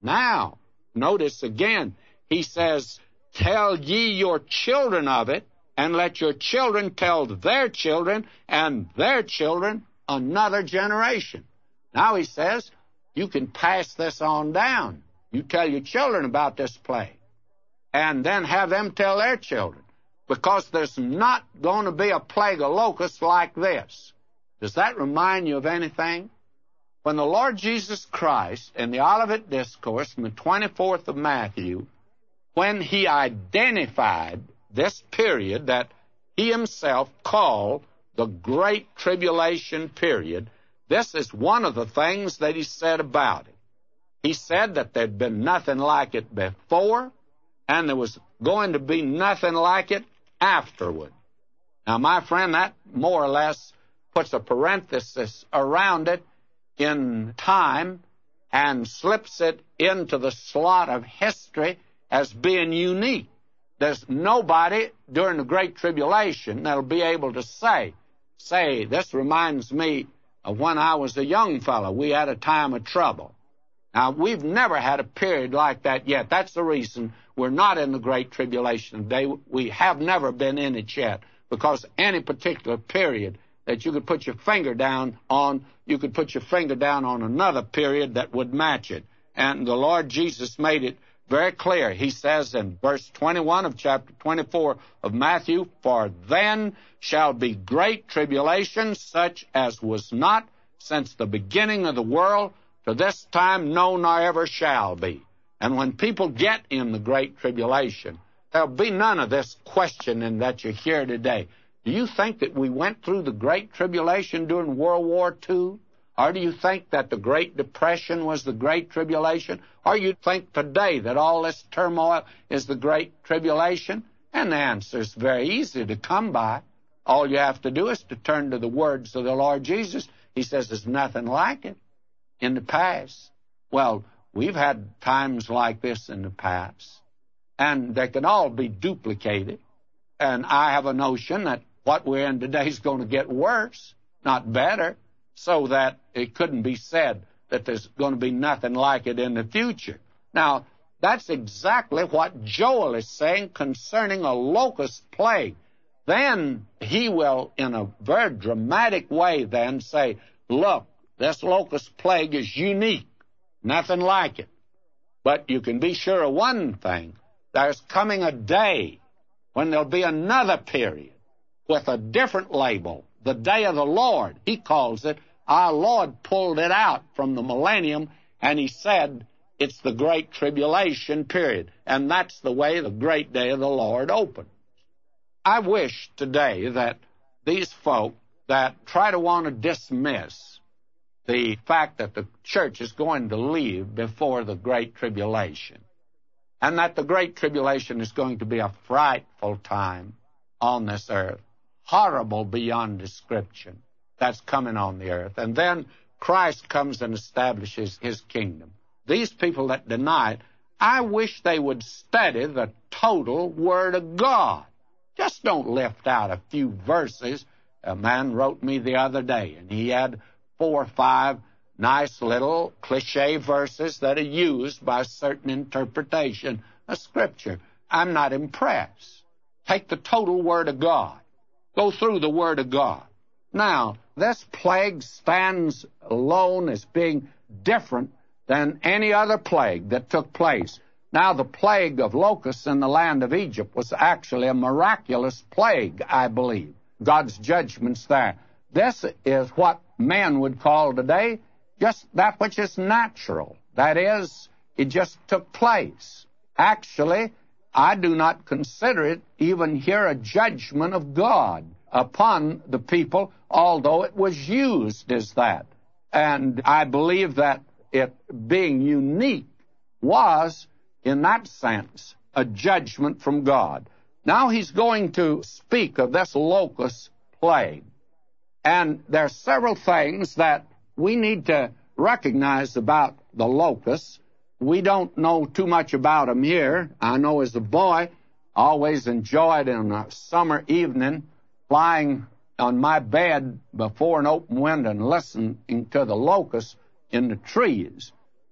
Now, notice again, he says, tell ye your children of it, and let your children tell their children, and their children another generation. Now he says, you can pass this on down. You tell your children about this plague, and then have them tell their children, because there's not going to be a plague of locusts like this. Does that remind you of anything? When the Lord Jesus Christ, in the Olivet Discourse, in the 24th of Matthew, when he identified this period that he himself called the Great Tribulation period, this is one of the things that he said about it. He said that there'd been nothing like it before, and there was going to be nothing like it afterward. Now, my friend, that more or less puts a parenthesis around it in time and slips it into the slot of history as being unique. There's nobody during the Great Tribulation that'll be able to say, this reminds me of when I was a young fellow. We had a time of trouble. Now, we've never had a period like that yet. That's the reason we're not in the Great Tribulation today. We have never been in it yet, because any particular period that you could put your finger down on, you could put your finger down on another period that would match it. And the Lord Jesus made it very clear. He says in verse 21 of chapter 24 of Matthew, for then shall be great tribulation, such as was not since the beginning of the world to this time, no, nor ever shall be. And when people get in the Great Tribulation, there'll be none of this questioning that you hear today. Do you think that we went through the Great Tribulation during World War II? Or do you think that the Great Depression was the Great Tribulation? Or you think today that all this turmoil is the Great Tribulation? And the answer is very easy to come by. All you have to do is to turn to the words of the Lord Jesus. He says there's nothing like it in the past. Well, we've had times like this in the past, and they can all be duplicated. And I have a notion that what we're in today is going to get worse, not better, so that it couldn't be said that there's going to be nothing like it in the future. Now, that's exactly what Joel is saying concerning a locust plague. Then he will, in a very dramatic way, then say, look, this locust plague is unique, nothing like it. But you can be sure of one thing. There's coming a day when there'll be another period with a different label, the day of the Lord. He calls it. Our Lord pulled it out from the millennium, and he said it's the Great Tribulation period. And that's the way the great day of the Lord opened. I wish today that these folk that try to want to dismiss the fact that the church is going to leave before the Great Tribulation, and that the Great Tribulation is going to be a frightful time on this earth, horrible beyond description, that's coming on the earth. And then Christ comes and establishes his kingdom. These people that deny it, I wish they would study the total Word of God. Just don't lift out a few verses. A man wrote me the other day, and he had 4 or 5 nice little cliche verses that are used by certain interpretation of Scripture. I'm not impressed. Take the total Word of God. Go through the Word of God. Now, this plague stands alone as being different than any other plague that took place. Now, the plague of locusts in the land of Egypt was actually a miraculous plague, I believe. God's judgments there. This is what men would call today just that which is natural. That is, it just took place. Actually, I do not consider it even here a judgment of God upon the people, although it was used as that. And I believe that it being unique was, in that sense, a judgment from God. Now he's going to speak of this locust plague. And there are several things that we need to recognize about the locusts. We don't know too much about them here. I know as a boy, I always enjoyed in a summer evening lying on my bed before an open window and listening to the locusts in the trees.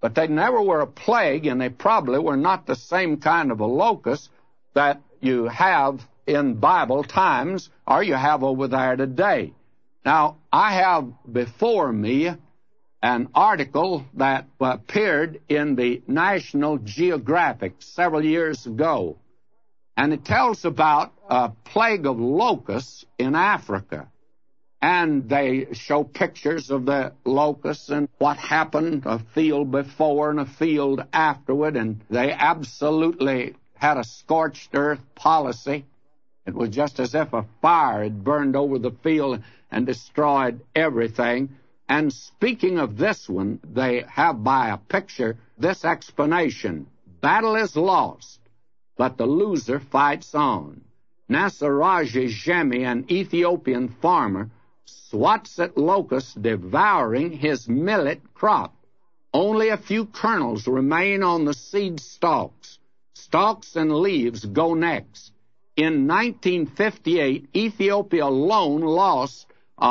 but they never were a plague, and they probably were not the same kind of a locust that you have in Bible times or you have over there today. Now, I have before me an article that appeared in the National Geographic several years ago, and it tells about a plague of locusts in Africa. And they show pictures of the locusts and what happened a field before and a field afterward, and they absolutely had a scorched earth policy. It was just as if a fire had burned over the field and destroyed everything. And speaking of this one, they have by a picture this explanation: battle is lost, but the loser fights on. Nasaraja Jemi, an Ethiopian farmer, swats at locusts devouring his millet crop. Only a few kernels remain on the seed stalks. Stalks and leaves go next. In 1958, Ethiopia alone lost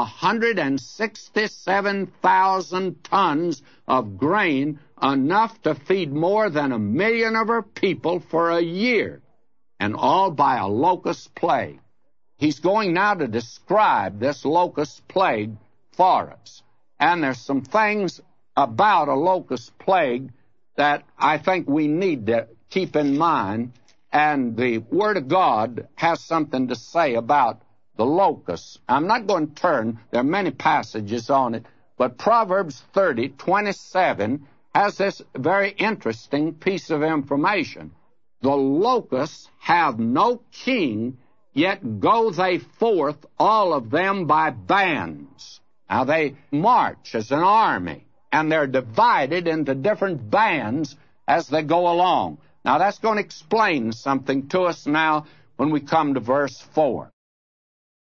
167,000 tons of grain, enough to feed more than 1 million of her people for a year, and all by a locust plague. He's going now to describe this locust plague for us. And there's some things about a locust plague that I think we need to keep in mind, and the Word of God has something to say about the locusts. I'm not going to turn, there are many passages on it, but Proverbs 30:27 has this very interesting piece of information. The locusts have no king, yet go they forth, all of them by bands. Now they march as an army, and they're divided into different bands as they go along. Now that's going to explain something to us now when we come to verse 4.